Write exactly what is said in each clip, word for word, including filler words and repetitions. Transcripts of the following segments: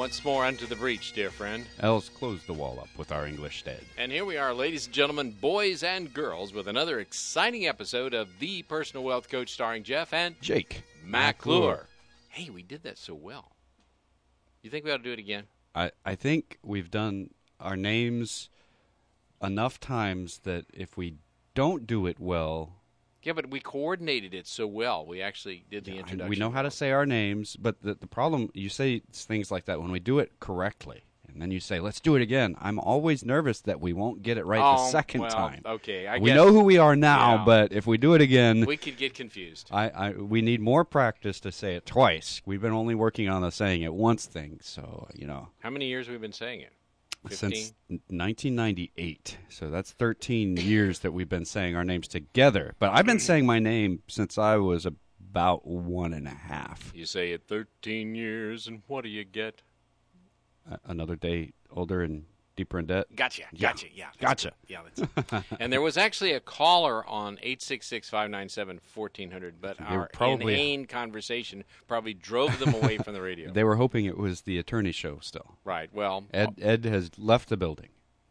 once more unto the breach, dear friend. Else close the wall up with our English stead. And here we are, ladies and gentlemen, boys and girls, with another exciting episode of The Personal Wealth Coach starring Jeff and Jake McClure. Hey, we did that so well. You think we ought to do it again? I, I think we've done our names enough times that if we don't do it well... Yeah, but we coordinated it so well. We actually did the yeah, introduction. We know how to say our names, but the, the problem, you say things like that when we do it correctly, and then you say, let's do it again. I'm always nervous that we won't get it right oh, the second well, time. Okay, I we guess, know who we are now, yeah. But if we do it again... We could get confused. I, I We need more practice to say it twice. We've been only working on the saying it once thing, so, you know. How many years have we been saying it? fifteen? Since nineteen ninety-eight. So that's thirteen years that we've been saying our names together. But I've been saying my name since I was about one and a half. You say it thirteen years, and what do you get? Uh, another day older and deeper in debt. Gotcha. Yeah. Gotcha. Yeah. Gotcha. Good. Yeah. That's and there was actually a caller on eight six six, five nine seven, one four zero zero, but They our probably- inane conversation probably drove them away from the radio. They were hoping it was the attorney show still. Right. Well, Ed Ed has left the building.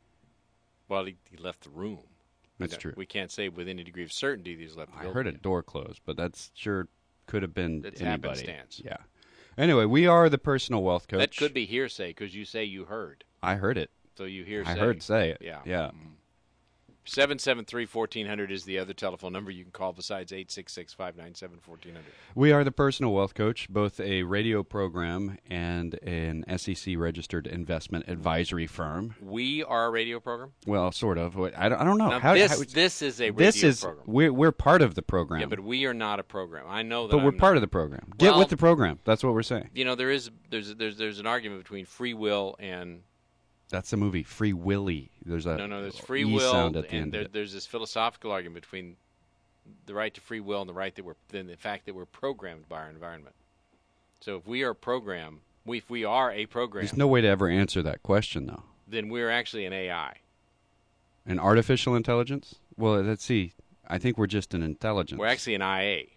well, he, he left the room. That's We don't- true. We can't say with any degree of certainty that he's left the I building. heard a door close, but that's sure could have been It's anybody. happenstance. Yeah. Anyway, we are the Personal Wealth Coach. That could be hearsay because you say you heard. I heard it. So you hear I say. heard say it. Yeah. Yeah. seven seven three, one four zero zero is the other telephone number you can call besides eight six six, five nine seven, one four zero zero. We are the Personal Wealth Coach, both a radio program and an S E C registered investment advisory firm. We are a radio program? Well, sort of. I don't, I don't know. Now, how, this, how, this is a radio this is program. we're we're part of the program. Yeah, but we are not a program. I know that but we're I'm part not. of the program. Get Well- with the program. That's what we're saying. You know, there is there's there's there's an argument between free will and That's the movie Free Willy. There's a no no there's free E will sound at the and end there, of it. there's this philosophical argument between the right to free will and the right that we're then the fact that we're programmed by our environment. So if we are a program, we if we are a program, There's no way to ever answer that question, though. then we're actually an A I. An artificial intelligence? Well, let's see. I think we're just an intelligence. We're actually an I A,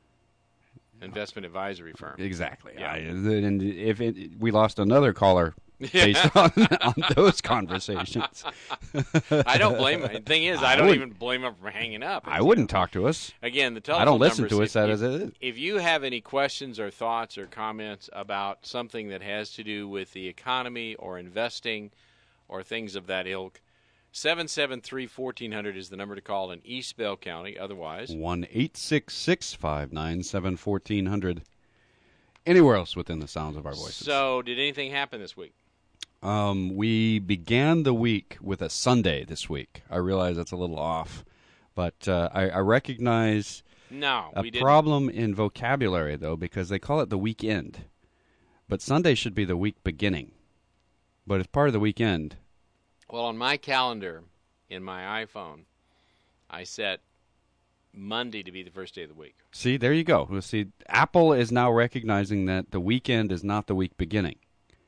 investment advisory firm. Exactly. Yeah. I, and if it, we lost another caller based on, on those conversations. I don't blame him. The thing is, I, I don't wouldn't- even blame him for hanging up. I wouldn't talk to us. Again, the telephone I don't listen numbers, to if, us that if, as it is. If you have any questions or thoughts or comments about something that has to do with the economy or investing or things of that ilk, seven seven three, one four zero zero is the number to call in East Bell County. Otherwise, one eight six six, five nine seven, one four zero zero. Anywhere else within the sounds of our voices. So, did anything happen this week? Um, we began the week with a Sunday this week. I realize that's a little off, but uh, I, I recognize No, a we didn't. problem in vocabulary, though, because they call it the weekend. But Sunday should be the week beginning. But it's part of the weekend. Well, on my calendar, in my iPhone, I set Monday to be the first day of the week. See, there you go. Well, see, Apple is now recognizing that the weekend is not the week beginning.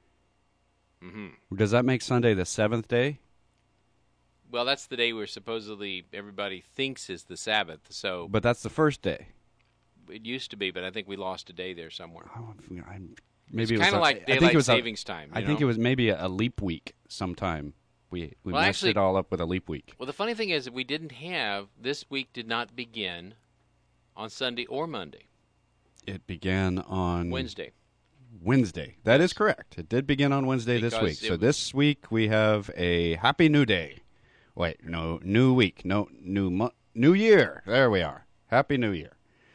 Mm-hmm. Does that make Sunday the seventh day? Well, that's the day where supposedly everybody thinks is the Sabbath. So But that's the first day. it used to be, but I think we lost a day there somewhere. Oh, I'm, It's maybe it was kind of a- like I think daylight it was a- savings time. I you think know? it was maybe a, a leap week sometime. We we Well, messed actually- it all up with a leap week. Well, the funny thing is that we didn't have this week did not begin on Sunday or Monday. It began on Wednesday. Wednesday. That is correct. It did begin on Wednesday this Because week. it So was- this week we have a Happy New Day. Wait, no, new week. No, new mo- New Year. There we are. Happy New Year.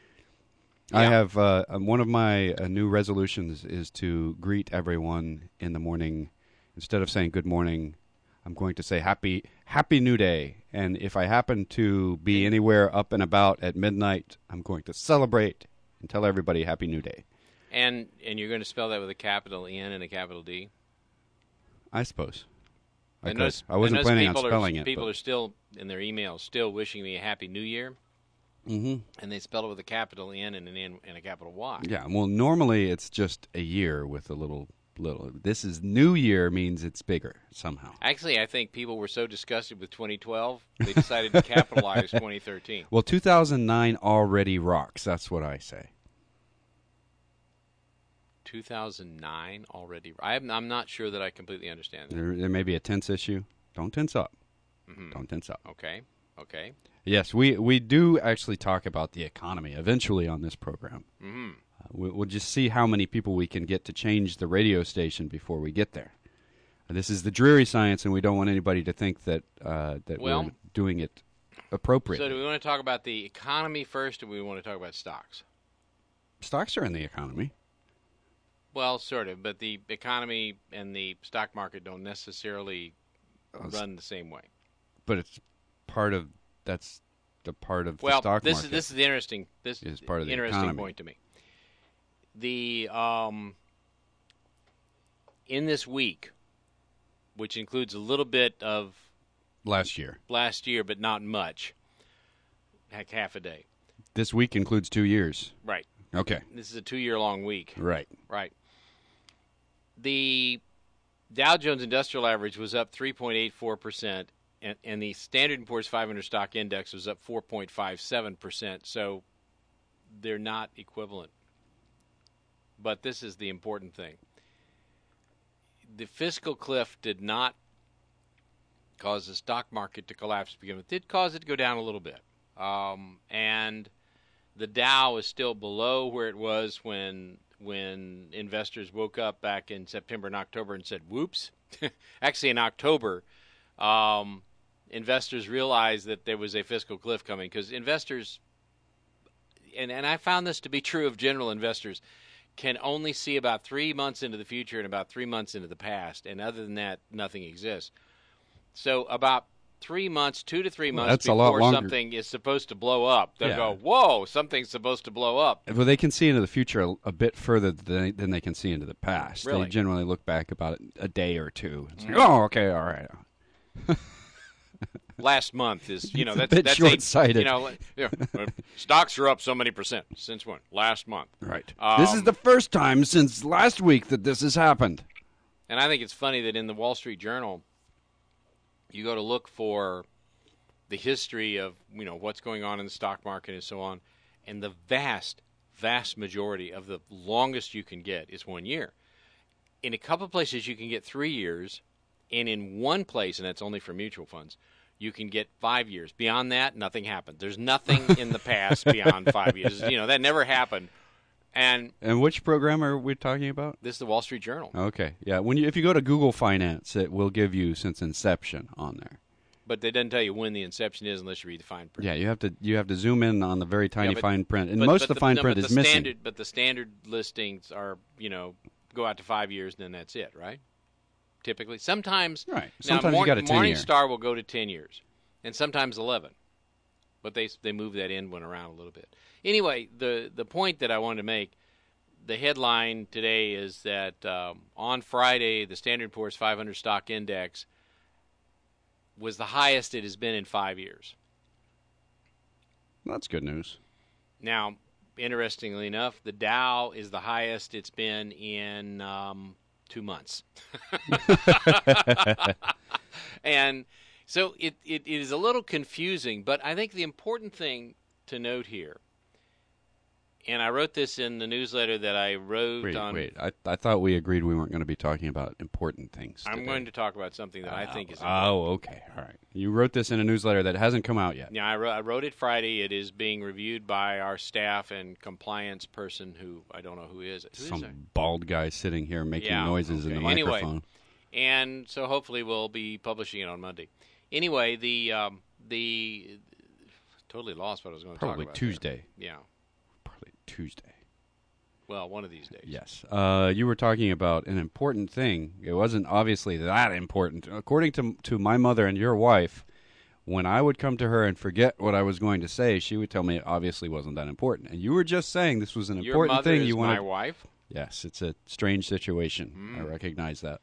I Yeah. have uh, um, one of my uh, new resolutions is to greet everyone in the morning. Instead of saying good morning, I'm going to say happy Happy New Day. And if I happen to be anywhere up and about at midnight, I'm going to celebrate and tell everybody Happy New Day. And and you're going to spell that with a capital N and a capital D? I suppose. I, I could. notice- I wasn't notice planning on people spelling are, it. People but- are still, in their emails, still wishing me a Happy New Year. Mhm. And they spell it with a capital N and an N and a capital Y. Yeah, well, normally it's just a year with a little, little. This is New Year means it's bigger somehow. Actually, I think people were so disgusted with twenty twelve, they decided to capitalize twenty thirteen. Well, two thousand nine already rocks. That's what I say. two thousand nine already. I am, I'm not sure that I completely understand that. There, there may be a tense issue. Don't tense up. Mm-hmm. Don't tense up. Okay. Okay. Yes, we, we do actually talk about the economy eventually on this program. Mm-hmm. Uh, we, we'll just see how many people we can get to change the radio station before we get there. Uh, this is the dreary science, and we don't want anybody to think that uh, that Well, we're doing it appropriately. So do we want to talk about the economy first, or do we want to talk about stocks? Stocks are in the economy. Well, sort of, but the economy and the stock market don't necessarily Uh, run the same way. But it's part of that's the part of Well, the stock this market. is this is the interesting this is part of the interesting economy. point to me. The um, in this week, which includes a little bit of Last year. last year, but not much, heck, half a day. This week includes two years. Right. Okay. This is a two-year-long week. Right. Right. The Dow Jones Industrial Average was up three point eight four percent, and, and the Standard and Poor's five hundred Stock Index was up four point five seven percent. So they're not equivalent. But this is the important thing. The fiscal cliff did not cause the stock market to collapse to begin with. It did cause it to go down a little bit. Um, and the Dow is still below where it was when when investors woke up back in September and October and said, whoops. Actually, in October, um, investors realized that there was a fiscal cliff coming because investors, and, and I found this to be true of general investors, can only see about three months into the future and about three months into the past, and other than that, nothing exists. So about three months, two to three months That's a lot before longer. something is supposed to blow up, they'll Yeah. go, whoa, something's supposed to blow up. Well, they can see into the future a, a bit further than, than they can see into the past. Really? They generally look back about a day or two. It's like, Mm. oh, okay, all right. Last month is, you know, It's a that's bit that's short-sighted. A, you know, like, yeah, uh, stocks are up so many percent since when? Last month. Right. Um, this is the first time since last week that this has happened. And I think it's funny that in the Wall Street Journal, you go to look for the history of, you know, what's going on in the stock market and so on, and the vast, vast majority of the longest you can get is one year. In a couple of places, you can get three years, and in one place, and that's only for mutual funds, you can get five years. Beyond that, nothing happened. There's nothing in the past beyond five years. You know, that never happened. And And which program are we talking about? this is the Wall Street Journal. Okay, yeah. When you if you go to Google Finance, it will give you since inception on there. But they doesn't tell you when the inception is unless you read the fine print. Yeah, you have to you have to zoom in on the very tiny Yeah, but- fine print, and But- most but of the fine no, print but is the missing. Standard, but the standard listings are, you know, go out to five years, and then that's it, right? Typically. Sometimes, Right. now, Sometimes Mor- you got a ten year. Morningstar will go to ten years, and sometimes eleven. But they they move that in one around a little bit. Anyway, the, the point that I wanted to make, the headline today is that um, on Friday, the Standard and Poor's five hundred Stock Index was the highest it has been in five years. That's good news. Now, interestingly enough, the Dow is the highest it's been in um, two months. And so it, it, it is a little confusing, but I think the important thing to note here, and I wrote this in the newsletter that I wrote Wait, on. wait. I I thought we agreed we weren't going to be talking about important things. I'm today. going to talk about something that I think is Oh, important. oh, okay. All right. You wrote this in a newsletter that hasn't come out yet. Yeah, I wrote, I wrote it Friday. It is being reviewed by our staff and compliance person who I don't know who is. Who is Some it? bald guy sitting here making Yeah, noises in okay. the Anyway, microphone. And so hopefully we'll be publishing it on Monday. Anyway, the um, the totally lost what I was going to talk Probably about. Tuesday. there. Yeah. Probably Tuesday. Well, one of these days. Yes. Uh, you were talking about an important thing. It wasn't obviously that important. According to to my mother and your wife, when I would come to her and forget what I was going to say, she would tell me it obviously wasn't that important. And you were just saying this was an Your important mother thing is you my wanted. wife. Yes, it's a strange situation. Mm. I recognize that.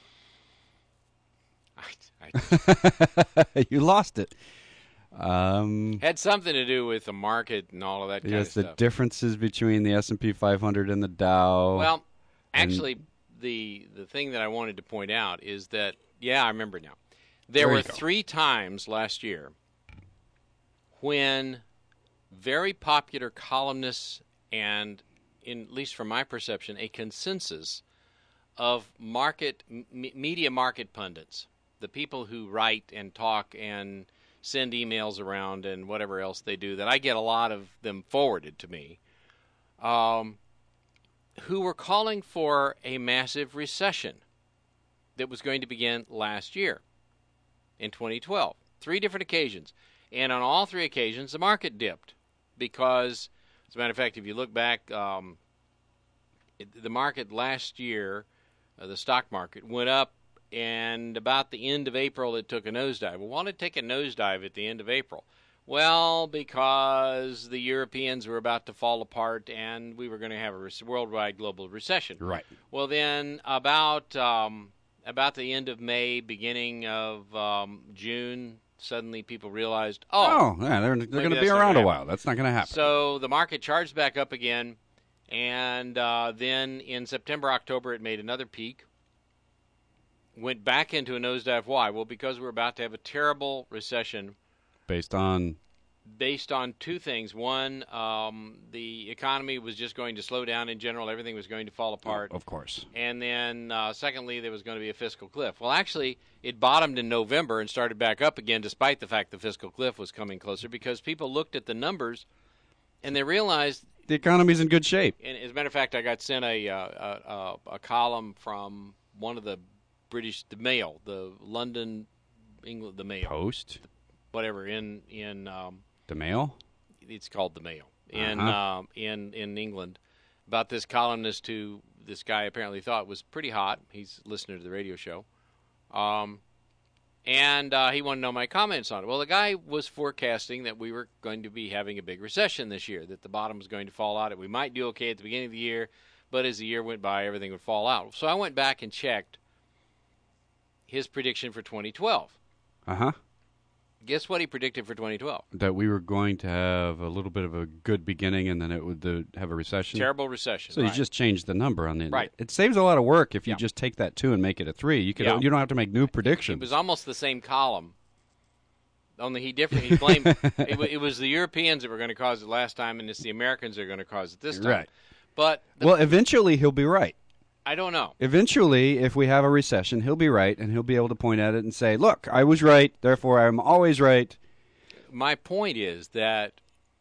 I, I You lost it. Um, had something to do with the market and all of that kind yes, of the stuff. differences between the S and P five hundred and the Dow. Well, and- actually, the the thing that I wanted to point out is that, yeah, I remember now. There There were you go. three times last year when very popular columnists and in at least from my perception, a consensus of market m- media market pundits, the people who write and talk and send emails around and whatever else they do, that I get a lot of them forwarded to me, um, who were calling for a massive recession that was going to begin last year in twenty twelve. Three different occasions. And on all three occasions, the market dipped because, as a matter of fact, if you look back, um, it, the market last year, uh, the stock market, went up, and about the end of April, it took a nosedive. Well, why did it take a nosedive at the end of April? Well, because the Europeans were about to fall apart, and we were going to have a re- worldwide global recession. Right. Well, then about um, about the end of May, beginning of um, June, suddenly people realized, oh, Oh, yeah, they're, they're going to that's be not around gonna a while. That's not going to happen. so the market charged back up again, and uh, then in September, October, it made another peak, went back into a nosedive. Why? Well, because we're about to have a terrible recession Based on, based on two things. One, um, the economy was just going to slow down in general. Everything was going to fall apart. of course. And then, uh, secondly, there was going to be a fiscal cliff. Well, actually, it bottomed in November and started back up again, despite the fact the fiscal cliff was coming closer, because people looked at the numbers and they realized. The economy's in good shape. And as a matter of fact, I got sent a uh, a, a, a column from one of the British, the Mail, the London, England, the Mail, Post? whatever in in. Um, The Mail? It's called the Mail in Uh-huh. um, in in England, about this columnist who this guy apparently thought was pretty hot. He's a listener to the radio show, um, and uh, he wanted to know my comments on it. Well, the guy was forecasting that we were going to be having a big recession this year, that the bottom was going to fall out, that we might do okay at the beginning of the year, but as the year went by, everything would fall out. So I went back and checked his prediction for twenty twelve. Uh-huh. Guess what he predicted for twenty twelve? That we were going to have a little bit of a good beginning and then it would uh, have a recession. Terrible recession. So right. you just change the number on the Right. It saves a lot of work if you Yeah. just take that two and make it a three. You could Yeah. you don't have to make new predictions. It was almost the same column, only he different. He blamed it, wa- it was the Europeans that were going to cause it last time, and it's the Americans that are going to cause it this time. Right. But the, Well, eventually he'll be right. I don't know. Eventually, if we have a recession, he'll be right, and he'll be able to point at it and say, look, I was right, therefore I'm always right. My point is that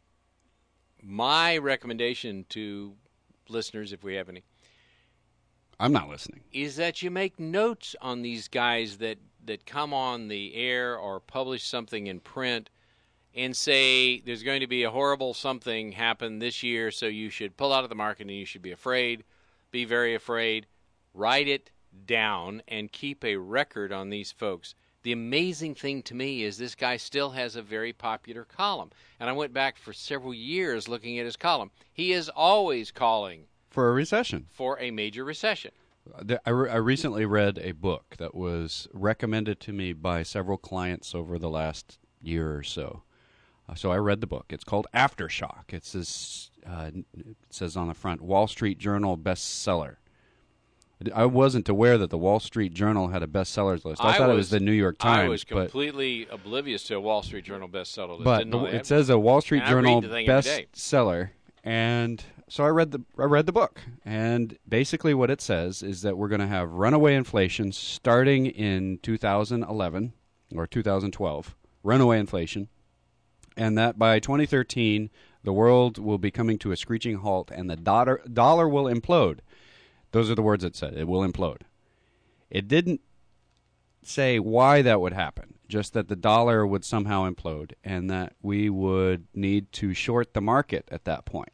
my recommendation to listeners, if we have any, I'm not listening. is that you make notes on these guys that, that come on the air or publish something in print and say there's going to be a horrible something happen this year, so you should pull out of the market and you should be afraid, be very afraid. Write it down and keep a record on these folks. The amazing thing to me is this guy still has a very popular column. And I went back for several years looking at his column. He is always calling For a recession. for a major recession. The- I, re- I recently read a book that was recommended to me by several clients over the last year or so. Uh, so I read the book. It's called Aftershock. It says, uh, it says on the front, Wall Street Journal bestseller. I wasn't aware that the Wall Street Journal had a bestsellers list. I, I thought it was- was the New York Times. I was but completely oblivious to a Wall Street Journal bestseller list. but Didn't know the- that. it says a Wall Street And I read Journal the thing every day. bestseller, and so I read the I read the book, and basically what it says is that we're going to have runaway inflation starting in two thousand eleven or two thousand twelve, runaway inflation, and that by twenty thirteen the world will be coming to a screeching halt, and the dollar dollar will implode. Those are the words it said. It will implode. It didn't say why that would happen, just that the dollar would somehow implode and that we would need to short the market at that point.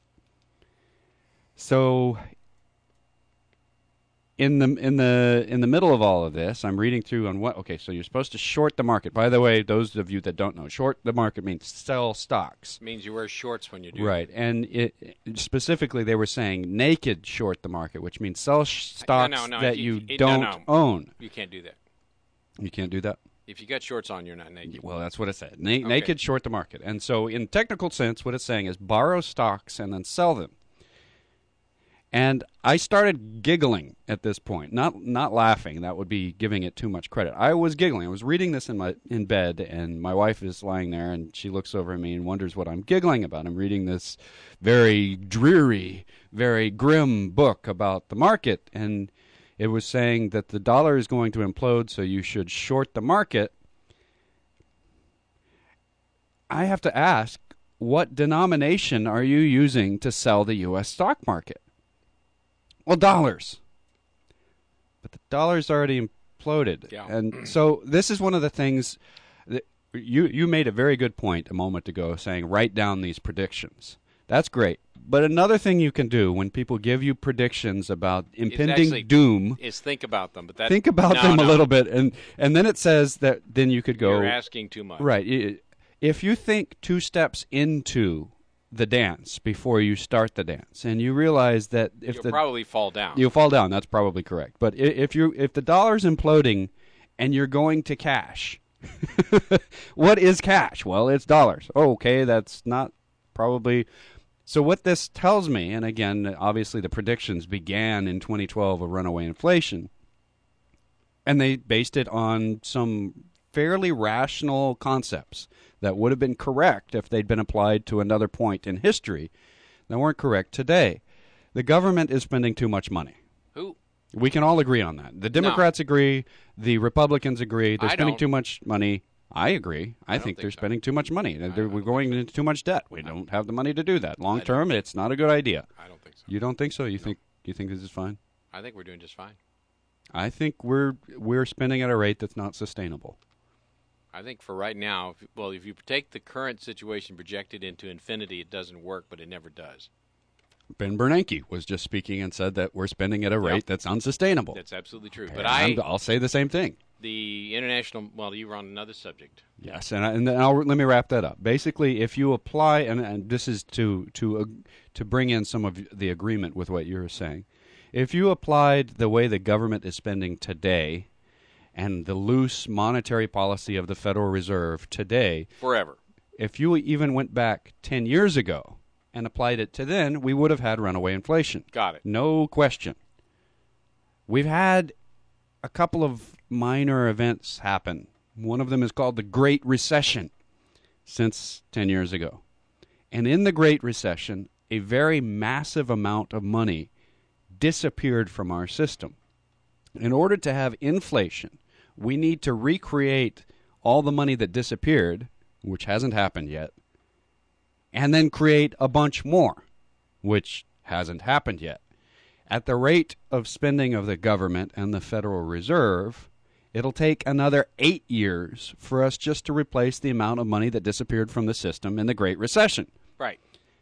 So in the in the in the middle of all of this, I'm reading through on what okay, so you're supposed to short the market. By the way, those of you that don't know, short the market means sell stocks. It means you wear shorts when you do Right, and it, specifically they were saying naked short the market, which means sell sh- stocks no, no, that you- you, it- no, don't no. own. You can't do that. You can't do that? If you got shorts on, you're not naked. Well, that's what it said. Na- Naked short the market. And so in technical sense, what it's saying is borrow stocks and then sell them. And I started giggling at this point, not not laughing. That would be giving it too much credit. I was giggling. I was reading this in my in bed, and my wife is lying there, and she looks over at me and wonders what I'm giggling about. I'm reading this very dreary, very grim book about the market, and it was saying that the dollar is going to implode, so you should short the market. I have to ask, what denomination are you using to sell the U S stock market? Well, dollars. But the dollar's already imploded. Yeah. And so this is one of the things that you you made a very good point a moment ago, saying write down these predictions. That's great. But another thing you can do when people give you predictions about impending actually, doom is think about them. But that, think about no, them no. a little bit, and and then it says that then you could go. You're asking too much. Right. If you think two steps into the dance before you start the dance, and you realize that if You'll the probably fall down. you'll fall down, that's probably correct. But i- if you if the dollar's imploding and you're going to cash, what is cash? Well, it's dollars. Oh, okay, that's not probably. So what this tells me, and again, obviously the predictions began in twenty twelve of runaway inflation, and they based it on some fairly rational concepts that would have been correct if they'd been applied to another point in history that weren't correct today. The government is spending too much money. Who? We can all agree on that. The Democrats No. agree. The Republicans agree. They're I spending don't. too much money. I agree. I, I think, don't they're think so. spending too much money. They're, I don't we're think going so. into too much debt. We don't have the money to do that. Long don't term, think- it's not a good idea. I don't think so. You don't think so? You think you think this is fine? I think we're doing just fine. I think we're we're spending at a rate that's not sustainable. I think for right now, if, well, if you take the current situation projected into infinity, it doesn't work, but it never does. Ben Bernanke was just speaking and said that we're spending at a rate Yep. that's unsustainable. That's absolutely true. And But I, I'm- I'll say the same thing. the international, well, you were on another subject. Yes, and I, and then I'll, let me wrap that up. Basically, if you apply, and, and this is to to uh, to bring in some of the agreement with what you're saying, if you applied the way the government is spending today, and the loose monetary policy of the Federal Reserve today, Forever. if you even went back ten years ago and applied it to then, we would have had runaway inflation. Got it. No question. We've had a couple of minor events happen. One of them is called the Great Recession since ten years ago. And in the Great Recession, a very massive amount of money disappeared from our system. In order to have inflation, we need to recreate all the money that disappeared, which hasn't happened yet, and then create a bunch more, which hasn't happened yet. At the rate of spending of the government and the Federal Reserve, it'll take another eight years for us just to replace the amount of money that disappeared from the system in the Great Recession. Right.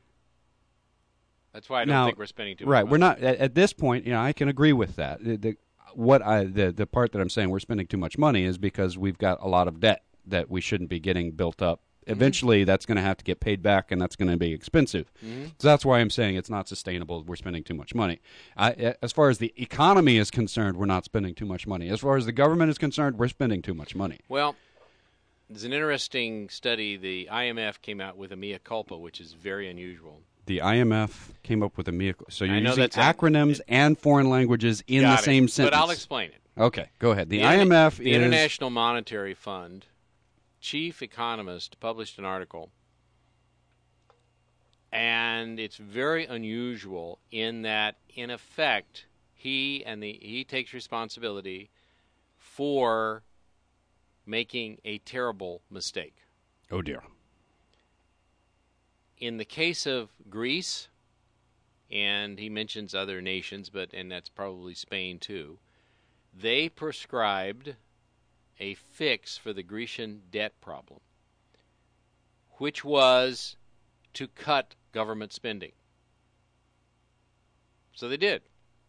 That's why I don't Now, think we're spending too much right, money. we're not at, at this point. You know, I can agree with that. The, the, what I the the part that I'm saying we're spending too much money is because we've got a lot of debt that we shouldn't be getting built up. Eventually, that's going to have to get paid back, and that's going to be expensive. Mm-hmm. So that's why I'm saying it's not sustainable. We're spending too much money. I, as far as the economy is concerned, we're not spending too much money. As far as the government is concerned, we're spending too much money. Well, there's an interesting study. The I M F came out with a mea culpa, which is very unusual. The I M F came up with a vehicle. So you're I know using that's a- acronyms and foreign languages in the Got it. same sentence. But I'll explain it. Okay, go ahead. The, The I M F the is International Monetary Fund chief economist published an article, and it's very unusual in that, in effect, he and the he takes responsibility for making a terrible mistake. oh dear. In the case of Greece, and he mentions other nations, but and that's probably Spain too, they prescribed a fix for the Grecian debt problem, which was to cut government spending. So they did.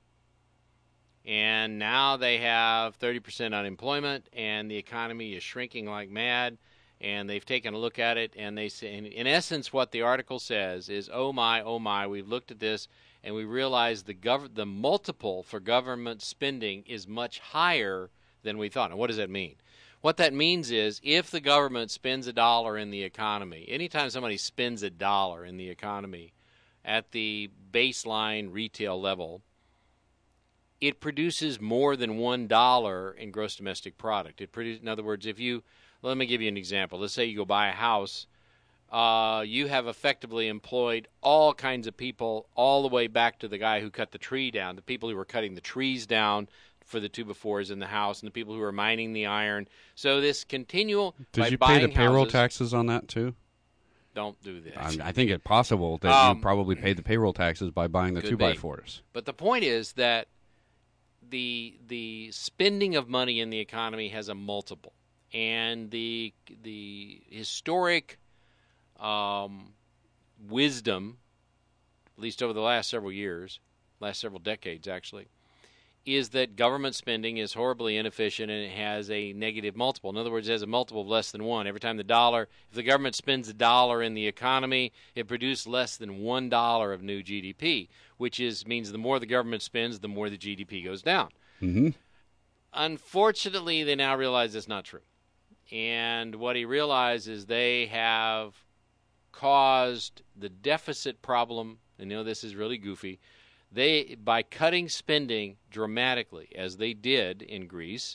And now they have thirty percent unemployment, and the economy is shrinking like mad. And they've taken a look at it, and they say, in, in essence, what the article says is, oh my, oh my, we've looked at this, and we realize the gov- the multiple for government spending is much higher than we thought. And what does that mean? What that means is, if the government spends a dollar in the economy, anytime somebody spends a dollar in the economy, at the baseline retail level, it produces more than one dollar in gross domestic product. It produces, in other words, if you, let me give you an example. Let's say you go buy a house. Uh, you have effectively employed all kinds of people, all the way back to the guy who cut the tree down, the people who were cutting the trees down for the two befores in the house, and the people who were mining the iron. So this continual. Did by you pay the buying payroll houses, taxes on that too? Don't do this. I, I think it's possible that Um, you probably paid the payroll taxes by buying the Could two be. by fours. But the point is that the the spending of money in the economy has a multiple, and the the historic um, wisdom, at least over the last several years, last several decades actually, is that government spending is horribly inefficient and it has a negative multiple. In other words, it has a multiple of less than one. Every time the dollar, if the government spends a dollar in the economy, it produces less than one dollar of new G D P, which is means the more the government spends, the more the G D P goes down. Mm-hmm. Unfortunately, they now realize that's not true. And what he realized is they have caused the deficit problem. I know this is really goofy. They, by cutting spending dramatically, as they did in Greece,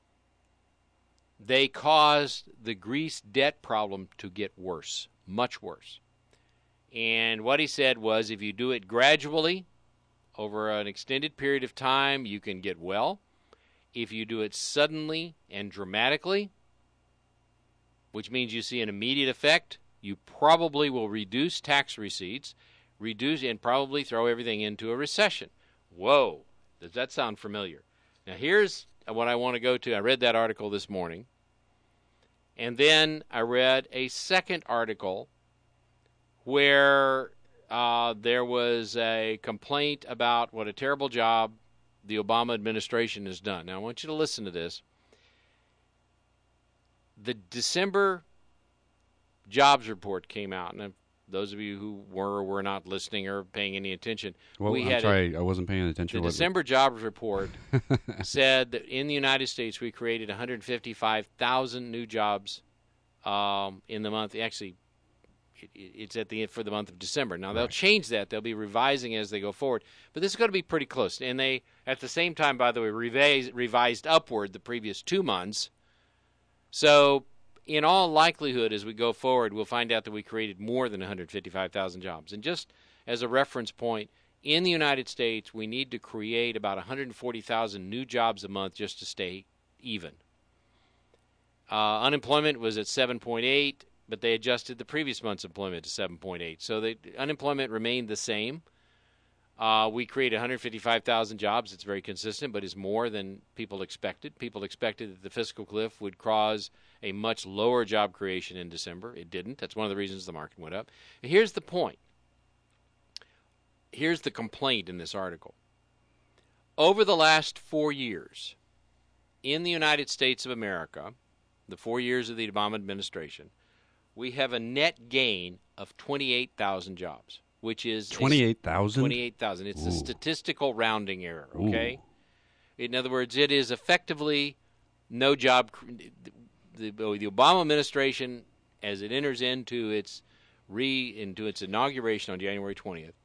they caused the Greece debt problem to get worse, much worse. And what he said was, if you do it gradually, over an extended period of time, you can get well. If you do it suddenly and dramatically, which means you see an immediate effect, you probably will reduce tax receipts, reduce and probably throw everything into a recession. Whoa, does that sound familiar? Now here's what I want to go to. I read that article this morning, and then I read a second article where uh, there was a complaint about what a terrible job the Obama administration has done. Now I want you to listen to this. The December jobs report came out, and those of you who were or were not listening or paying any attention, Well, we I'm had sorry, I wasn't paying attention. the What- December jobs report said that in the United States we created one hundred fifty-five thousand new jobs um, in the month. Actually, it, it's at the for the month of December. Now they'll Right. change that; they'll be revising as they go forward. But this is going to be pretty close. And they, at the same time, by the way, revised, revised upward the previous two months. So, in all likelihood, as we go forward, we'll find out that we created more than one hundred fifty-five thousand jobs. And just as a reference point, in the United States, we need to create about one hundred forty thousand new jobs a month just to stay even. Uh, unemployment was at seven point eight, but they adjusted the previous month's employment to seven point eight. So the unemployment remained the same. Uh, we created one hundred fifty-five thousand jobs. It's very consistent, but is more than people expected. People expected that the fiscal cliff would cause a much lower job creation in December. It didn't. That's one of the reasons the market went up. And here's the point. Here's the complaint in this article. Over the last four years, in the United States of America, the four years of the Obama administration, we have a net gain of twenty-eight thousand jobs, which is twenty-eight thousand? twenty-eight thousand. It's Ooh. a statistical rounding error, Ooh. okay? In other words, it is effectively no job. The, the Obama administration, as it enters into its re into its inauguration on January twentieth,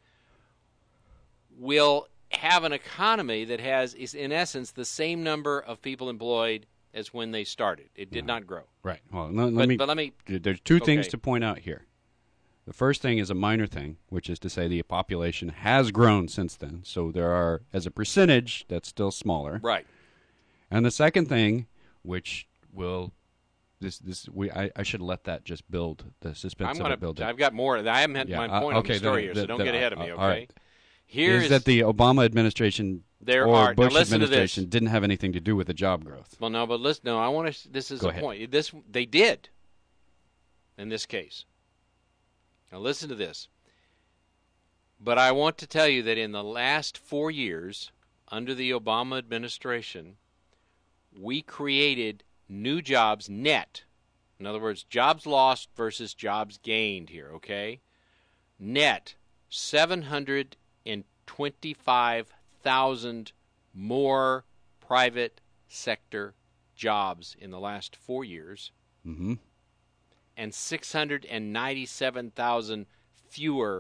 will have an economy that has, is in essence, the same number of people employed as when they started. It did not grow. Right. Well, let, let But, me. but let me. There's two things Okay. to point out here. The first thing is a minor thing, which is to say the population has grown since then. So there are, as a percentage, that's still smaller. Right. And the second thing, which will, this this we I, I should let that just build the suspense I'm of gonna. it build. I've got more. I haven't had Yeah, my uh, point okay, on the story then- here, so then- don't then- get ahead of me. uh, Okay. all right. Here's Is that the Obama administration There or are- now Bush listen to this. administration didn't have anything to do with the job growth? Well, no, but listen. No, I want to. This is Go the ahead. point. This they did. In this case. Now listen to this. But I want to tell you that in the last four years, under the Obama administration, we created new jobs net. In other words, jobs lost versus jobs gained here. Okay, net seven hundred twenty-five thousand more private sector jobs in the last four years, Mm-hmm. and six hundred ninety-seven thousand fewer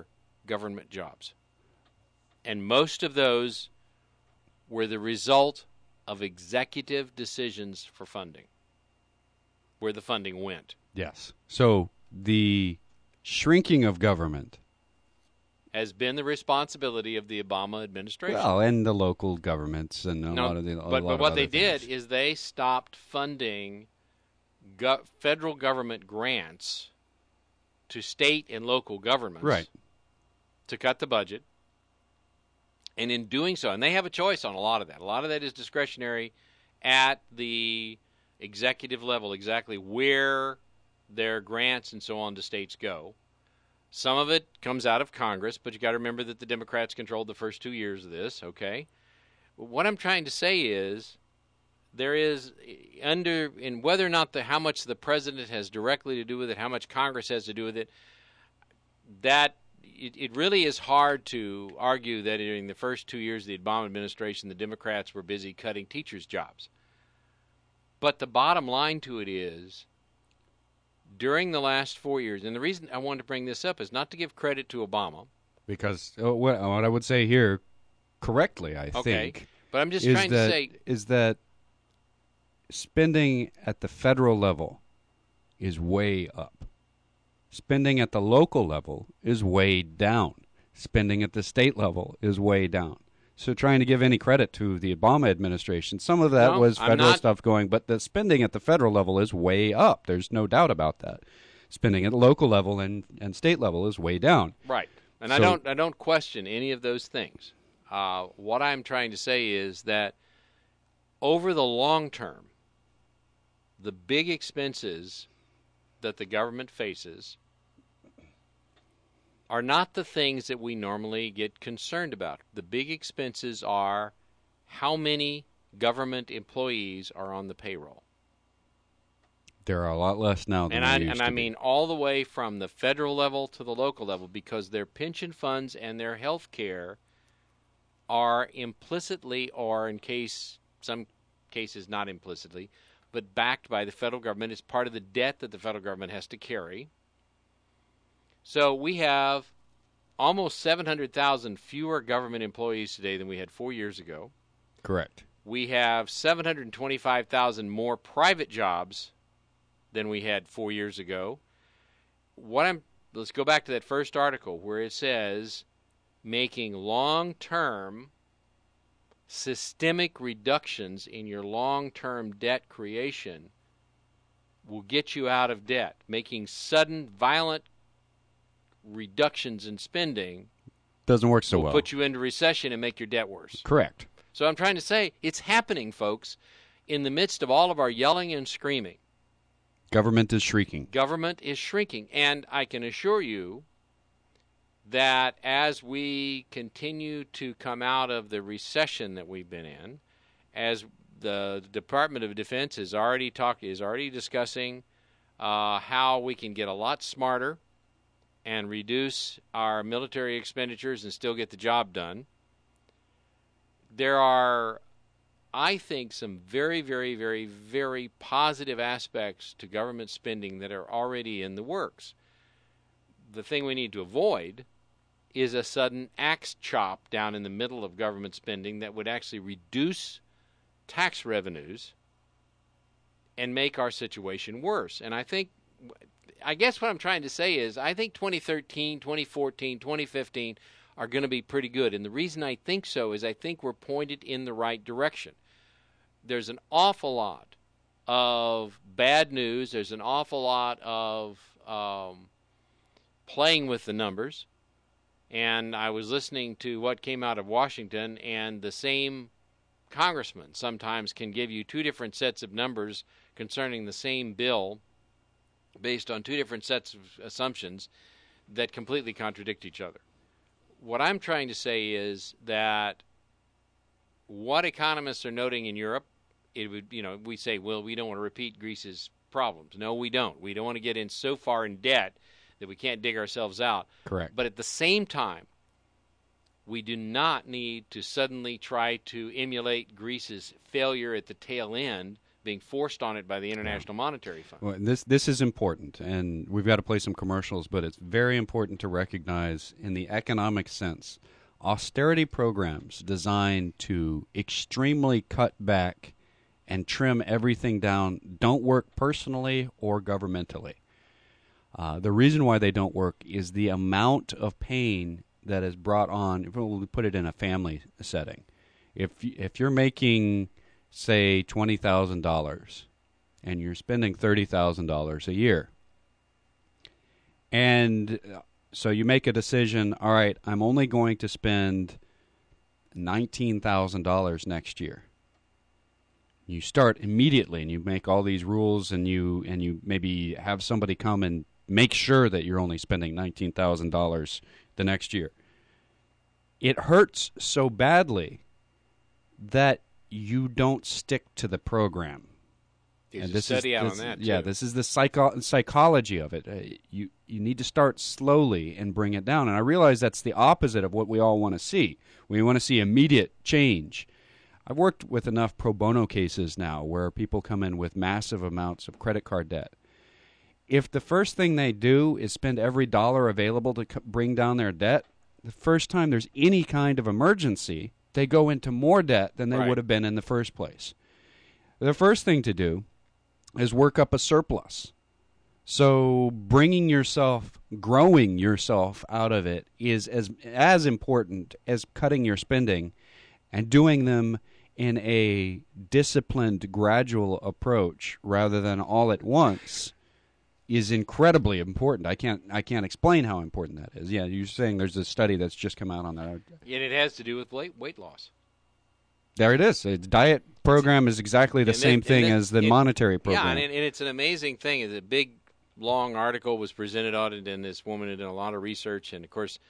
government jobs. And most of those were the result of executive decisions for funding, where the funding went. Yes. So the shrinking of government has been the responsibility of the Obama administration. Well, and the local governments and a no, lot of the. A but, lot but of what other they things. did is they stopped funding go- federal government grants to state and local governments, right, to cut the budget. And in doing so, and they have a choice on a lot of that. A lot of that is discretionary at the executive level, exactly where their grants and so on to states go. Some of it comes out of Congress, but you got to remember that the Democrats controlled the first two years of this, okay? What I'm trying to say is there is under in whether or not the how much the president has directly to do with it, how much Congress has to do with it, that it, it really is hard to argue that during the first two years of the Obama administration, the Democrats were busy cutting teachers' jobs. But the bottom line to it is, during the last four years, and the reason I wanted to bring this up is not to give credit to Obama. Because uh, what, what I would say here, correctly, I okay, think, but I'm just is trying that, to say is that spending at the federal level is way up. Spending at the local level is way down. Spending at the state level is way down. So trying to give any credit to the Obama administration, some of that No, was I'm federal not- stuff going, but the spending at the federal level is way up. There's no doubt about that. Spending at the local level and, and state level is way down. right, and I So- don't I don't question any of those things. Uh, what I'm trying to say is that over the long term, the big expenses that the government faces are not the things that we normally get concerned about. The big expenses are how many government employees are on the payroll. There are a lot less now than And there I used and to I be. mean all the way from the federal level to the local level, because their pension funds and their health care are implicitly, or in case some cases not implicitly, but backed by the federal government as part of the debt that the federal government has to carry. So we have almost seven hundred thousand fewer government employees today than we had four years ago. Correct. We have seven hundred twenty-five thousand more private jobs than we had four years ago. What I'm let's go back to that first article where it says making long-term systemic reductions in your long-term debt creation will get you out of debt. Making sudden, violent reductions in spending Doesn't work so will well. put you into recession and make your debt worse. Correct. So I'm trying to say it's happening, folks, in the midst of all of our yelling and screaming. Government is shrieking. Government is shrinking, and I can assure you that as we continue to come out of the recession that we've been in, as the Department of Defense is already talk is already discussing uh, how we can get a lot smarter and reduce our military expenditures and still get the job done. There are, I think, some very, very, very, very positive aspects to government spending that are already in the works. The thing we need to avoid is a sudden axe chop down in the middle of government spending that would actually reduce tax revenues and make our situation worse. And I think, I guess what I'm trying to say is I think twenty thirteen, twenty fourteen, twenty fifteen are going to be pretty good. And the reason I think so is I think we're pointed in the right direction. There's an awful lot of bad news. There's an awful lot of um, playing with the numbers. And I was listening to what came out of Washington, and the same congressman sometimes can give you two different sets of numbers concerning the same bill based on two different sets of assumptions that completely contradict each other. What I'm trying to say is that what economists are noting in Europe, it would, you know, we say, well, we don't want to repeat Greece's problems. No, we don't. We don't want to get in so far in debt that we can't dig ourselves out. Correct. But at the same time, we do not need to suddenly try to emulate Greece's failure at the tail end being forced on it by the International yeah. Monetary Fund. Well, this this is important, and we've got to play some commercials, but it's very important to recognize in the economic sense, austerity programs designed to extremely cut back and trim everything down don't work personally or governmentally. Uh, the reason why they don't work is the amount of pain that is brought on. We'll put it in a family setting. If if you're making, say, twenty thousand dollars and you're spending thirty thousand dollars a year, and so you make a decision, all right, I'm only going to spend nineteen thousand dollars next year. You start immediately and you make all these rules, and you and you maybe have somebody come and make sure that you're only spending nineteen thousand dollars the next year. It hurts so badly that you don't stick to the program. There's and this a study is, out this, on that, Yeah, too. this is the psycho- psychology of it. Uh, you you need to start slowly and bring it down. And I realize that's the opposite of what we all want to see. We want to see immediate change. I've worked with enough pro bono cases now where people come in with massive amounts of credit card debt. If the first thing they do is spend every dollar available to c- bring down their debt, the first time there's any kind of emergency, they go into more debt than they right. would have been in the first place. The first thing to do is work up a surplus. So bringing yourself, growing yourself out of it is as as important as cutting your spending, and doing them in a disciplined, gradual approach rather than all at once is incredibly important. I can't I can't explain how important that is. Yeah, you're saying there's a study that's just come out on that. And it has to do with weight, weight loss. There it is. The diet program is exactly the and same then, thing then, as the it, monetary program. Yeah, and, it, and it's an amazing thing. It's a big, long article was presented on it, and this woman had done a lot of research. And, of course,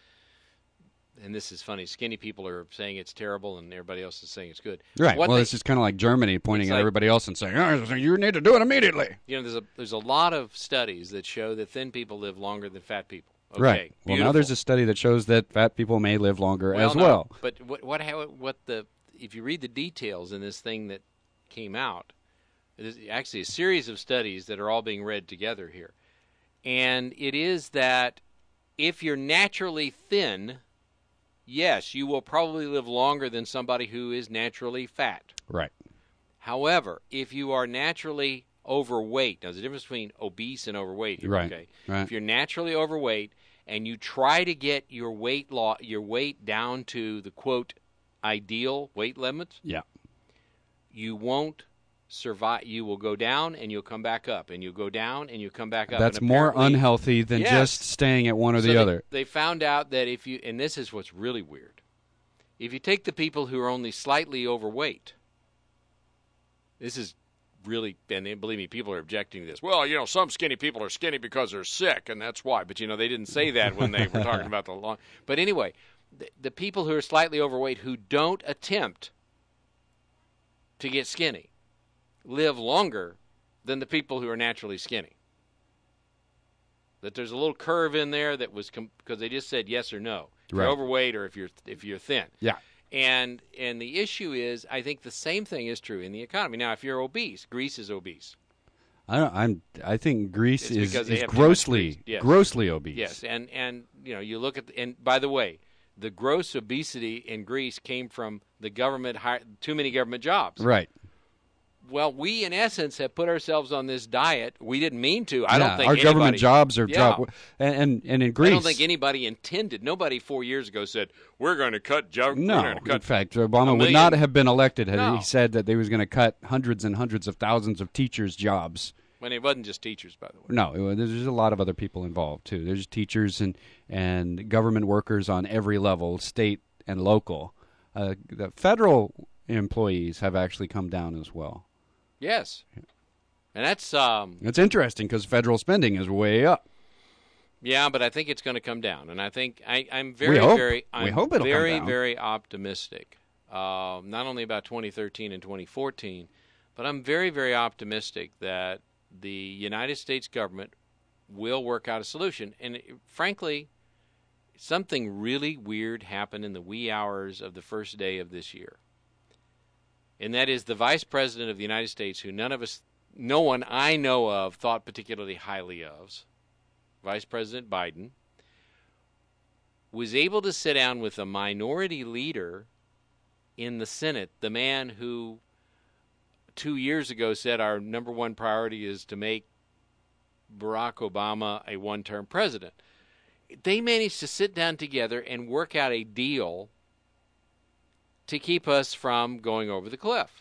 and this is funny, skinny people are saying it's terrible, and everybody else is saying it's good. Right. What well, they, it's just kind of like Germany pointing at like, everybody else and saying, oh, you need to do it immediately. You know, there's a there's a lot of studies that show that thin people live longer than fat people. Okay, right. Well, beautiful. now there's a study that shows that fat people may live longer well, as no, well. But what what how, what the if you read the details in this thing that came out, there's actually a series of studies that are all being read together here, and it is that if you're naturally thin, yes, you will probably live longer than somebody who is naturally fat. Right. However, if you are naturally overweight, now there's a difference between obese and overweight here, right. okay? Right. If you're naturally overweight and you try to get your weight law, your weight down to the quote ideal weight limits, yeah, you won't survive. You will go down and you'll come back up, and you'll go down and you'll come back up. That's and more unhealthy than yes. just staying at one or so the they, other. They found out that if you, and this is what's really weird, if you take the people who are only slightly overweight, this is really, and believe me, people are objecting to this. Well, you know, some skinny people are skinny because they're sick, and that's why. But, you know, they didn't say that when they were talking about the long. But anyway, the, the people who are slightly overweight who don't attempt to get skinny live longer than the people who are naturally skinny. That there's a little curve in there that was because com- they just said yes or no. If right. you're overweight or if you're if you're thin. Yeah. And and the issue is, I think the same thing is true in the economy. Now, if you're obese, Greece is obese. I don't, I'm. I think Greece It's is, is grossly, yes. grossly obese. Yes, and and you know, you look at the, and by the way, the gross obesity in Greece came from the government hire, too many government jobs. Right. Well, we in essence have put ourselves on this diet. We didn't mean to. I yeah, don't think our anybody, government jobs are yeah. job, and, and and in Greece, I don't think anybody intended. Nobody four years ago said we're going to cut. Jo- no, we're going to cut in fact, Obama would not have been elected had no. he said that they was going to cut hundreds and hundreds of thousands of teachers' jobs. When it wasn't just teachers, by the way. No, there's a lot of other people involved too. There's teachers and and government workers on every level, state and local. Uh, the federal employees have actually come down as well. Yes, and that's um. It's interesting because federal spending is way up. Yeah, but I think it's going to come down, and I think I, I'm very, we hope. very, I'm we hope it'll very, come down. very optimistic. Uh, not only about twenty thirteen and twenty fourteen, but I'm very, very optimistic that the United States government will work out a solution. And it, frankly, something really weird happened in the wee hours of the first day of this year. and that is the Vice President of the United States, who none of us, no one I know of, thought particularly highly of, Vice President Biden, was able to sit down with a minority leader in the Senate, the man who two years ago said our number one priority is to make Barack Obama a one-term president. They managed to sit down together and work out a deal to keep us from going over the cliff.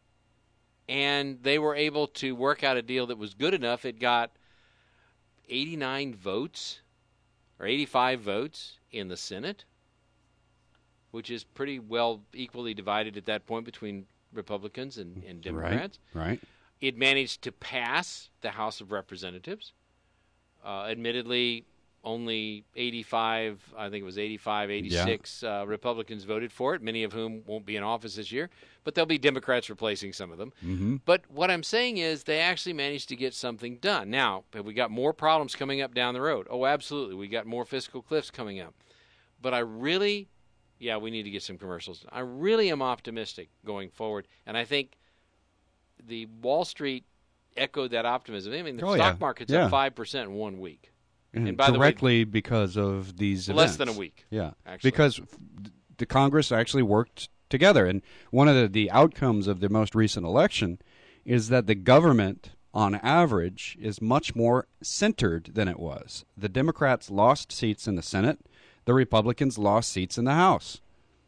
And they were able to work out a deal that was good enough. It got eighty-nine votes or eighty-five votes in the Senate, which is pretty well equally divided at that point between Republicans and, and Democrats. Right, right. It managed to pass the House of Representatives. Uh, admittedly, only eighty-five, I think it was eighty-five, eighty-six yeah. uh, Republicans voted for it, many of whom won't be in office this year, but there'll be Democrats replacing some of them. Mm-hmm. But what I'm saying is they actually managed to get something done. Now, have we got more problems coming up down the road? Oh, absolutely. We got more fiscal cliffs coming up. But I really, yeah, we need to get some commercials. I really am optimistic going forward, and I think the Wall Street echoed that optimism. I mean, the oh, stock yeah. market's yeah. up five percent in one week. And, and by directly the way, because of these less events. than a week. Yeah, actually. Because the Congress actually worked together. And one of the, the outcomes of the most recent election is that the government, on average, is much more centered than it was. The Democrats lost seats in the Senate. The Republicans lost seats in the House.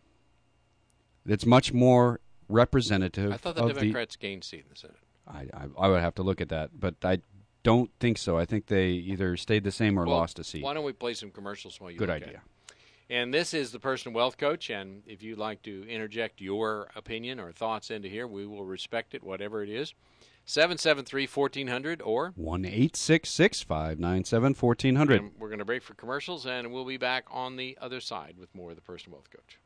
It's much more representative. I thought the of Democrats the, gained seat in the Senate. I, I I would have to look at that, but I don't think so. I think they either stayed the same or well, lost a seat. Why don't we play some commercials while you Good look idea. At it? And this is the Personal Wealth Coach, and if you'd like to interject your opinion or thoughts into here, we will respect it, whatever it is. seven seven three, one four zero zero or one eight six six, five nine seven, one four zero zero. And we're going to break for commercials, and we'll be back on the other side with more of the Personal Wealth Coach.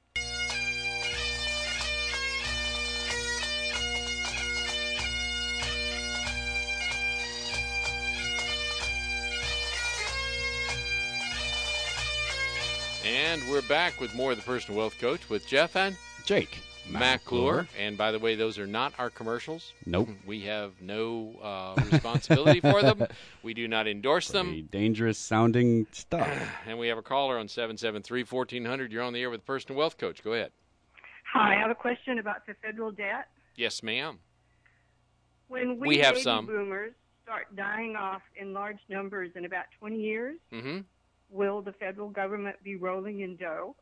And we're back with more of the Personal Wealth Coach with Jeff and Jake McClure. And by the way, those are not our commercials. Nope. We have no uh, responsibility for them. We do not endorse Pretty them. dangerous sounding stuff. And we have a caller on seven seven three, one four zero zero. You're on the air with Personal Wealth Coach. Go ahead. Hi, I have a question about the federal debt. Yes, ma'am. When we, we have baby some. boomers start dying off in large numbers in about twenty years, mm-hmm. will the federal government be rolling in dough?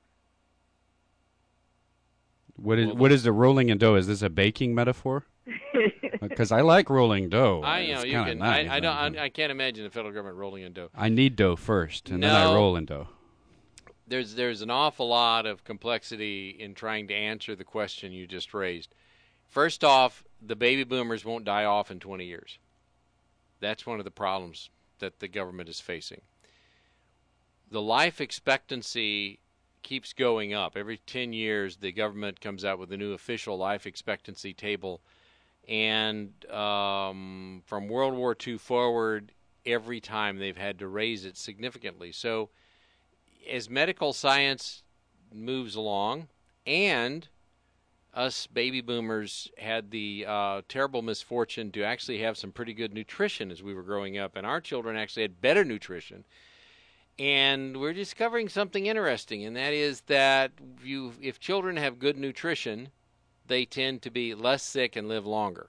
What is what is the rolling in dough? Is this a baking metaphor? Because I like rolling dough. I you know It's you kinda can. nice. I, I don't. I, I can't imagine the federal government rolling in dough. I need dough first, and no, then I roll in dough. There's there's an awful lot of complexity in trying to answer the question you just raised. First off, the baby boomers won't die off in twenty years. That's one of the problems that the government is facing. The life expectancy keeps going up. Every ten years, the government comes out with a new official life expectancy table. And um, from World War Two forward, every time they've had to raise it significantly. So as medical science moves along, and us baby boomers had the uh, terrible misfortune to actually have some pretty good nutrition as we were growing up, and our children actually had better nutrition. And we're discovering something interesting, and that is that you, if children have good nutrition, they tend to be less sick and live longer.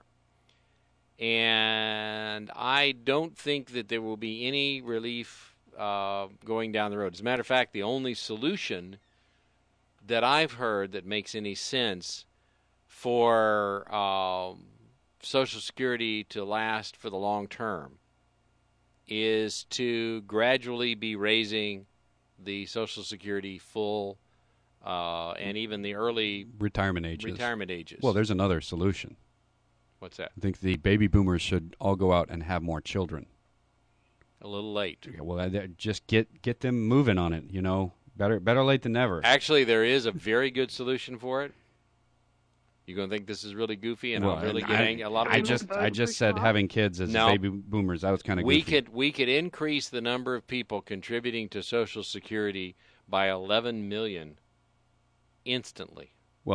And I don't think that there will be any relief uh, going down the road. As a matter of fact, the only solution that I've heard that makes any sense for um, Social Security to last for the long term is to gradually be raising the Social Security full uh, and even the early retirement ages. Retirement ages. Well, there's another solution. What's that? I think the baby boomers should all go out and have more children. A little late. Yeah, well, just get get them moving on it. You know, better better late than never. Actually, there is a very good solution for it. You're going to think this is really goofy, and well, I'll really I, get angry. A lot of I people just I just said having kids as no, baby boomers. That was kind of we goofy. could we could increase the number of people contributing to Social Security by eleven million instantly. Well,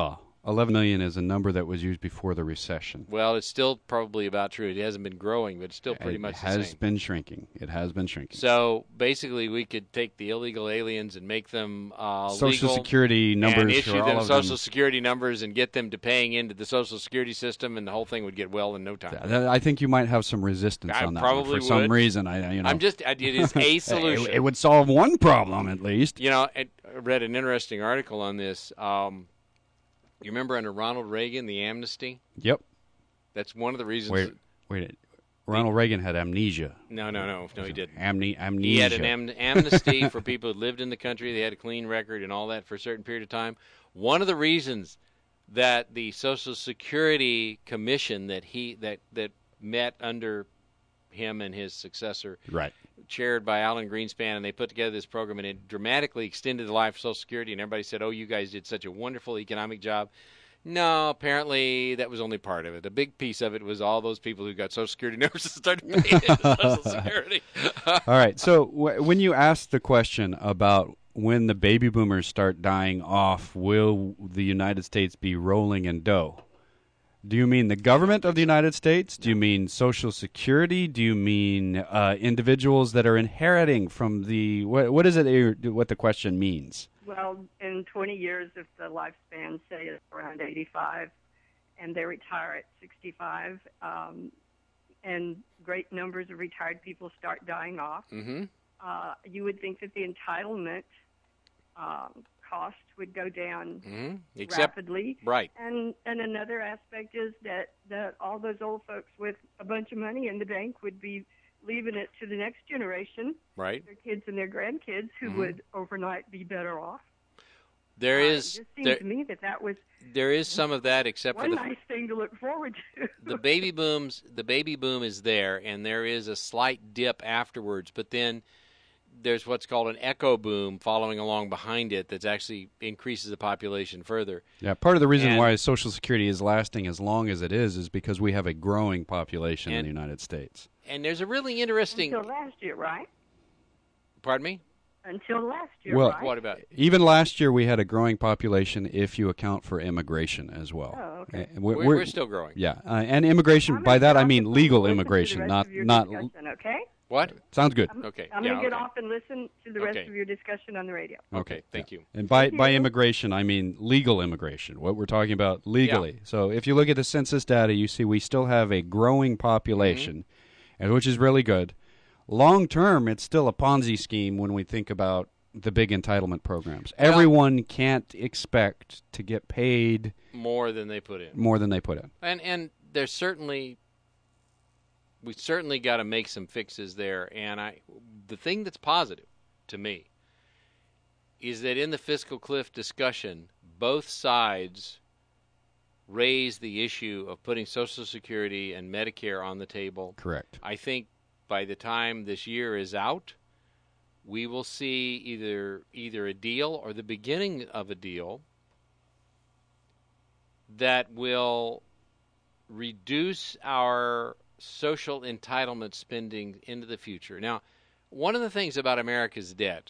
eleven million is a number that was used before the recession. Well, it's still probably about true. It hasn't been growing, but it's still pretty it much the has same. been shrinking. It has been shrinking. So basically, we could take the illegal aliens and make them uh, Social legal Security numbers and issue for all them of Social them. Security numbers and get them to paying into the Social Security system, and the whole thing would get well in no time. Th- I think you might have some resistance I on that probably one. For some would. reason. I, you know, I'm just, it is a solution. it, it would solve one problem at least. You know, I read an interesting article on this. Um, you remember under Ronald Reagan, the amnesty? Yep. That's one of the reasons. Wait, wait. Ronald Reagan had amnesia. No, no, no, no, he didn't. Amne- amnesia. He had an am- amnesty for people who lived in the country. They had a clean record and all that for a certain period of time. One of the reasons that the Social Security Commission that he that that met under him and his successor, Right. chaired by Alan Greenspan, and they put together this program, and it dramatically extended the life of Social Security, and everybody said, oh, you guys did such a wonderful economic job. No, apparently that was only part of it. A big piece of it was all those people who got Social Security numbers and started paying into Social Security. All right. So w- when you asked the question about when the baby boomers start dying off, will the United States be rolling in dough? Do you mean the government of the United States? Do you mean Social Security? Do you mean uh, individuals that are inheriting from the what? What is it? uh, What the question means? Well, in twenty years, if the lifespan, say, is around eighty-five, and they retire at sixty-five, um, and great numbers of retired people start dying off, Mm-hmm. uh, you would think that the entitlement um, cost would go down Mm-hmm. Except, rapidly. right. And and another aspect is that, that all those old folks with a bunch of money in the bank would be leaving it to the next generation, Right. their kids and their grandkids, who Mhm. would overnight be better off. There Uh, is it just seems there, to me that that was there is some of that, except for one the nice thing to look forward to. the baby booms. The baby boom is there, and there is a slight dip afterwards. But then there's what's called an echo boom following along behind it that actually increases the population further. Yeah, part of the reason And- why Social Security is lasting as long as it is is because we have a growing population in And- the United States. And there's a really interesting. Until last year, right? Pardon me. Until last year, Well, right? What about? Even last year, we had a growing population if you account for immigration as well. Oh, okay. Uh, We're, we're still growing. Yeah, uh, and immigration, I'm by gonna that get I off mean and legal listen to the immigration, rest not of your not. discussion, okay? What? Sounds good. I'm, Okay, I'm yeah, going to get okay. off and listen to the rest Okay. of your discussion on the radio. Okay, thank you. And by Thank by you. immigration, I mean legal immigration. What we're talking about legally. So if you look at the census data, you see we still have a growing population, Mm-hmm. and which is really good. Long term, it's still a Ponzi scheme when we think about the big entitlement programs. Well- Everyone can't expect to get paid More than they put in. more than they put in. And and there's certainly we certainly got to make some fixes there. And I, the thing that's positive to me is that in the fiscal cliff discussion, both sides raised the issue of putting Social Security and Medicare on the table. Correct. I think by the time this year is out, we will see either either a deal or the beginning of a deal that will reduce our social entitlement spending into the future. Now, one of the things about America's debt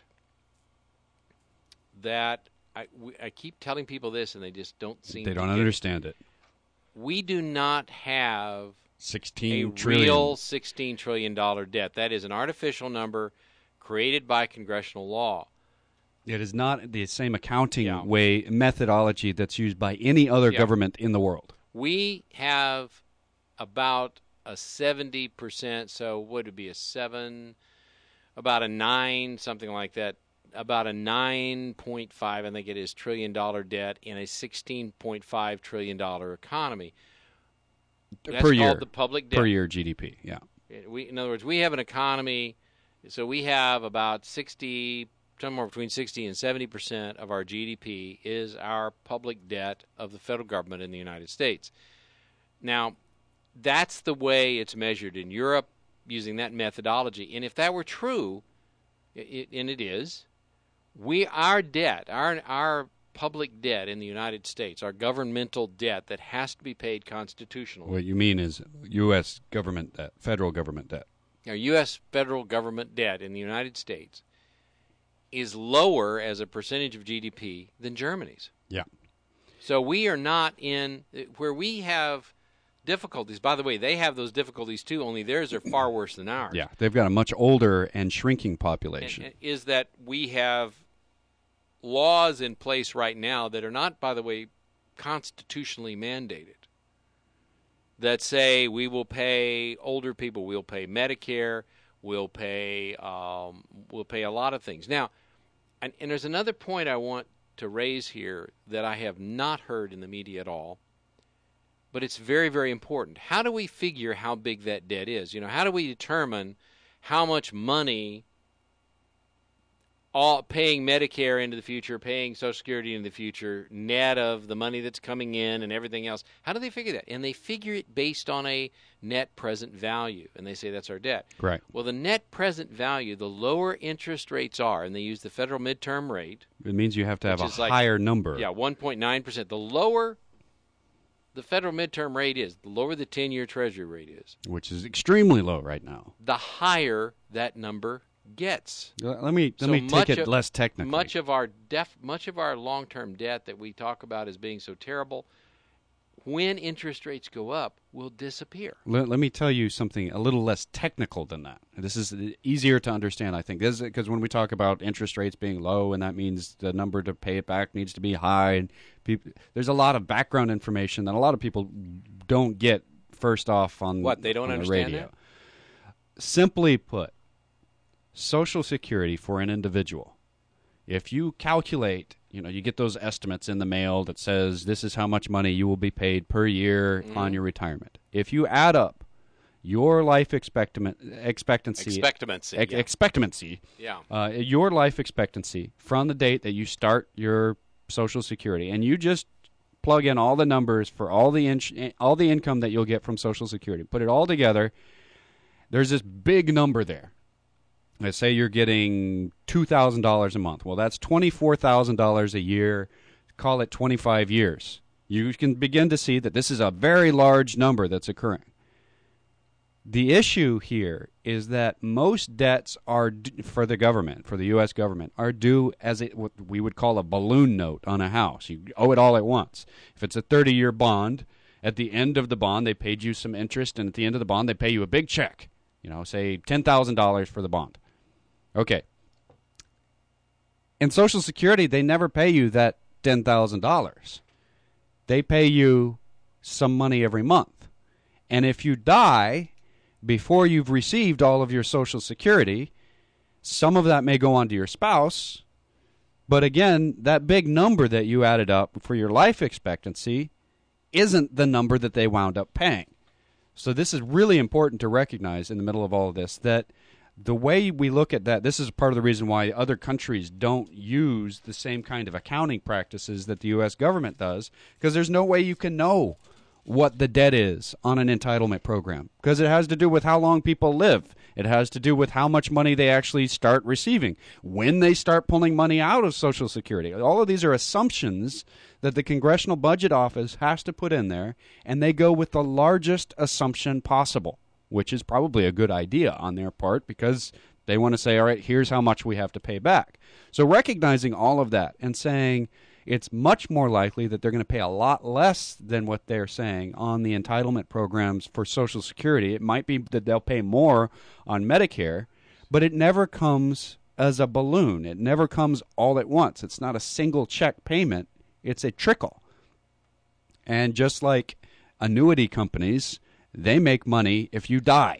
that I, we, I keep telling people this and they just don't seem They to don't get it. understand it. We do not have a Sixteen trillion. real sixteen trillion dollars debt. That is an artificial number created by congressional law. It is not the same accounting Yeah. way methodology that's used by any other Yeah. government in the world. We have about a seventy percent, so would it be a seven, about a nine, something like that, about a nine point five, I think it is, trillion dollar debt in a sixteen point five trillion dollar economy. That's per year. called the public debt. Per year G D P, yeah. We, in other words, we have an economy, so we have about sixty, somewhere between sixty and seventy percent of our G D P is our public debt of the federal government in the United States. Now, that's the way it's measured in Europe using that methodology. And if that were true, it, and it is, we our debt, our our public debt in the United States, our governmental debt that has to be paid constitutionally. What you mean is U S government debt, federal government debt. Our U S federal government debt in the United States is lower as a percentage of G D P than Germany's. Yeah. So we are not in where we have difficulties. By the way, they have those difficulties too, only theirs are far worse than ours. Yeah, they've got a much older and shrinking population. And, and is that we have laws in place right now that are not, by the way, constitutionally mandated, that say we will pay older people, we'll pay Medicare, we'll pay um, we'll pay a lot of things. Now, and, and there's another point I want to raise here that I have not heard in the media at all, but it's very, very important. How do we figure how big that debt is? You know, how do we determine how much money all paying Medicare into the future, paying Social Security into the future, net of the money that's coming in and everything else? How do they figure that? And they figure it based on a net present value, and they say that's our debt. Right. Well, the net present value, the lower interest rates are, and they use the federal midterm rate. It means you have to have a like, higher number. Yeah, one point nine percent. The lower the federal midterm rate is, the lower the ten-year Treasury rate is, which is extremely low right now, the higher that number gets. Let me let so me take it of, less technically. Much of our def, much of our long-term debt that we talk about as being so terrible, when interest rates go up, will disappear. Let, let me tell you something a little less technical than that. This is easier to understand, I think. This is because when we talk about interest rates being low, and that means the number to pay it back needs to be high, and people, there's a lot of background information that a lot of people don't get first off on what they don't on the understand radio. That? Simply put, Social Security for an individual, if you calculate, you know, you get those estimates in the mail that says this is how much money you will be paid per year mm. on your retirement. If you add up your life expectament, expectancy, expectancy, ex- yeah. expectancy, yeah, uh, your life expectancy from the date that you start your Social Security, and you just plug in all the numbers for all the in- all the income that you'll get from Social Security, put it all together, there's this big number there. Let's say you're getting two thousand dollars a month. Well, that's twenty-four thousand dollars a year. Call it twenty-five years. You can begin to see that this is a very large number that's occurring. The issue here is that most debts are for the government, for the U S government, are due as it, what we would call a balloon note on a house. You owe it all at once. If it's a thirty-year bond, at the end of the bond, they paid you some interest, and at the end of the bond, they pay you a big check. You know, say ten thousand dollars for the bond. Okay. In Social Security, they never pay you that ten thousand dollars. They pay you some money every month. And if you die before you've received all of your Social Security, some of that may go on to your spouse. But again, that big number that you added up for your life expectancy isn't the number that they wound up paying. So this is really important to recognize in the middle of all of this, that the way we look at that, this is part of the reason why other countries don't use the same kind of accounting practices that the U S government does, because there's no way you can know what the debt is on an entitlement program, because it has to do with how long people live. It has to do with how much money they actually start receiving, when they start pulling money out of Social Security. All of these are assumptions that the Congressional Budget Office has to put in there, and they go with the largest assumption possible, which is probably a good idea on their part, because they want to say, all right, here's how much we have to pay back. So recognizing all of that and saying it's much more likely that they're going to pay a lot less than what they're saying on the entitlement programs for Social Security. It might be that they'll pay more on Medicare, but it never comes as a balloon. It never comes all at once. It's not a single check payment. It's a trickle. And just like annuity companies, they make money if you die.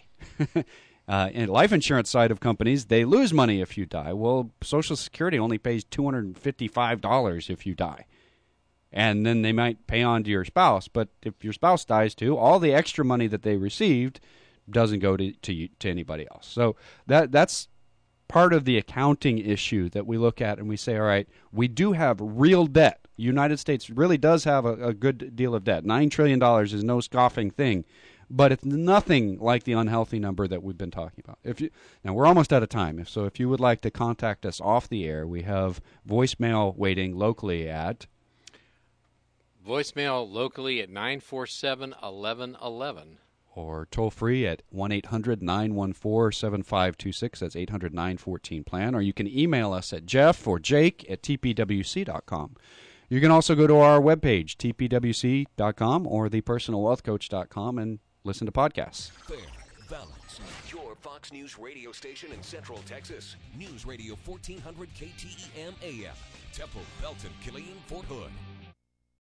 uh, in life insurance side of companies, they lose money if you die. Well, Social Security only pays two hundred fifty-five dollars if you die. And then they might pay on to your spouse. But if your spouse dies too, all the extra money that they received doesn't go to to, to anybody else. So that that's part of the accounting issue that we look at and we say, all right, we do have real debt. United States really does have a, a good deal of debt. nine trillion dollars is no scoffing thing. But it's nothing like the unhealthy number that we've been talking about. If you, now, we're almost out of time. If, so if you would like to contact us off the air, we have voicemail waiting locally at... Voicemail locally at nine four seven, eleven eleven. Or toll free at one eight hundred, nine one four, seven five two six. That's eight hundred, nine one four, plan. Or you can email us at Jeff or Jake at T P W C dot com. You can also go to our webpage, T P W C dot com or the personal wealth coach dot com, and listen to podcasts. Fair, balanced. Your Fox News radio station in Central Texas. News Radio fourteen hundred K T E M A M. Temple, Belton, Killeen, Fort Hood.